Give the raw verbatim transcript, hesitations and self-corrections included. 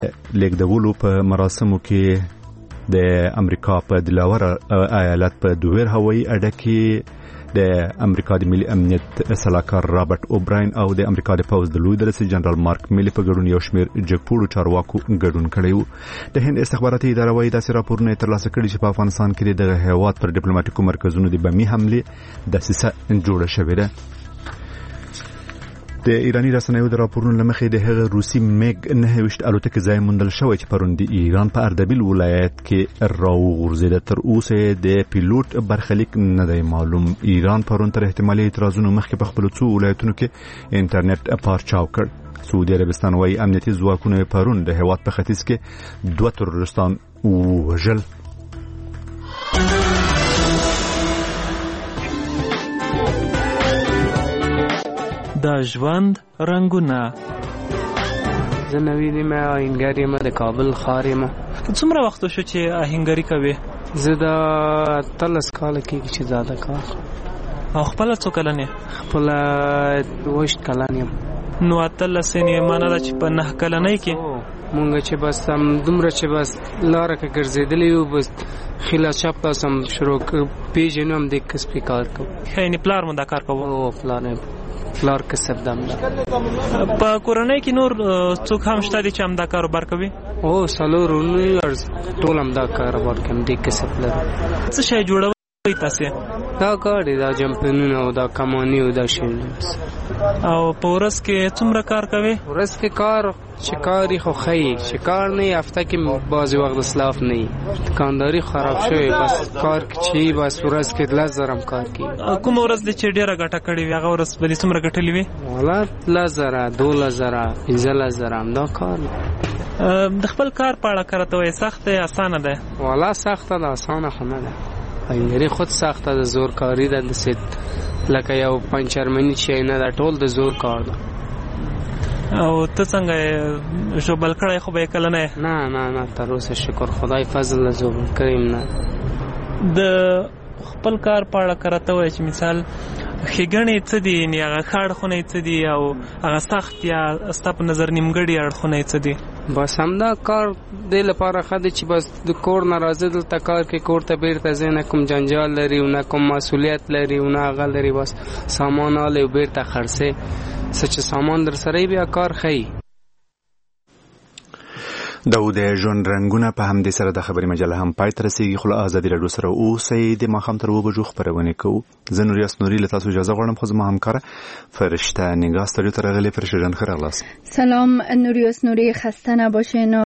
لیکدولو په مراسمو کې د امریکا په دلاور ایالت په دویر هوایي اډه کې د امریکا د ملي امنیت سلاکار رابرټ اوبراین او د امریکا د پوز د لوی درسي جنرال مارک میلی په ګډون یو شمېر جګپوړو چارواکو ګډون کړی و. د هند استخباراتي اداره وايي داسې راپورونه ترلاسه کړي چې په افغانستان کې د هیواد پر ډیپلوماټیکو مرکزونو د بمي حمله دسیسه جوړه شوې ده. د ایرانی رسنیو د راپورونو لمخې د هغه روسي میګ نه وشت الوتکه ځای موندل شوی چې پرون د ایران په اردبیل ولایت کې راوغورځیده. تر اوسه د پیلوټ برخلیک نه دی معلوم. ایران پرون تر احتمالي اعتراضونو مخکې په خپل څو ولایتونو کې انټرنیټ پارچاو کړ. سعودي عربستان وايي امنیتي ځواکونه پرون د هیواد په ختیځ کې دوه تروریستان وژل. د ژوند رنگونه. زه نوی نیمه آهنګر یم د کابل ښار یم. څومره وخت شو چې آهنګري کوې؟ زه د اتلس کاله کېږي چې زیاده کار. او خپله څو کلن یې؟ خپله اوویشت کلن یم. نو اتلس یې معنی ده چې په نهه کلنۍ کې مونږ چې بس هم دومره چې بس لاره کې ګرځېدلی یو بس خیلا چپ داس هم شروع پیژنو هم د کسبي کار کوو. یعنې پلار مو دا کار کوو؟ او پلار پلار کسب دم ده. په کورنۍ کې نور څوک هم شته دي چې هم دا کاروبار کوي؟ او څلور ورونه ټول هم دا کاروبار کوي، د کسب لري. څه شی جوړوئ تاسې؟ دا کار دی، دا جمپنونه او دا کماني او دا شیونه. او په ورځ کې څومره کار کوي؟ ورځ کې کار چې کاری خو ښایي چې کار نه وي، هفته کې بعضې وخت اسلاف نه وي، دکانداري خراب شوی، بس کار چې بس ورځ کې لس زره هم کار کوي. کومه ورځ دی چې ډېره ګټه کړې وي هغه ورځ به دې څومره ګټلې وي؟ والا لس زره، دولس زره، پنځلس زره همدا کار. د خپل کار په اړه که راته وایې سخت دی اسانه دی؟ والا سخته ده، اسانه خو نه ده. آهنګري خود سخته ده، زور کاری ده، داسې لکه یو پنچرمني شی نه ده، ټول د زور کار ده. او ته څنګه یې ژوبل کړی؟ خو به یې کله نه یې؟ نه نه نه تر اوسه شکر خدای فضل ده ژوبل کړی نه. د خپل کار په اړه که راته وایې چې مثال ښېګڼې څه دي، یعنې هغه ښه اړخونه یې څه دي او هغه سخت یا ستا په نظر نیمګړي اړخونه یې څه دي؟ بس همدا کار دې لپاره ښه دی چې بس د کور نه راځې دلته کار کې کور ته بیرته ځې، نه کوم جنجال لري او نه کوم مسؤلیت لري او نه هغه لري، بس سامان الی او بیرته خرڅې. څه چې سامان در سره بیا کار ښایي. دا د ژوند رنګونه په همدې سره د خبري مجله هم پای ته رسېږي. خو له ازادي راډیو سره اوسئ. د ماښام تر اوه بجو خپرونې کوو. زه نوریاس نوري له تاسو اجازه غواړم، خو زما همکاره فرشته نگاه استودیو ته راغلې. فرشته جان ښه راغلاست. سلام نوریاس نوری، خسته نباشین.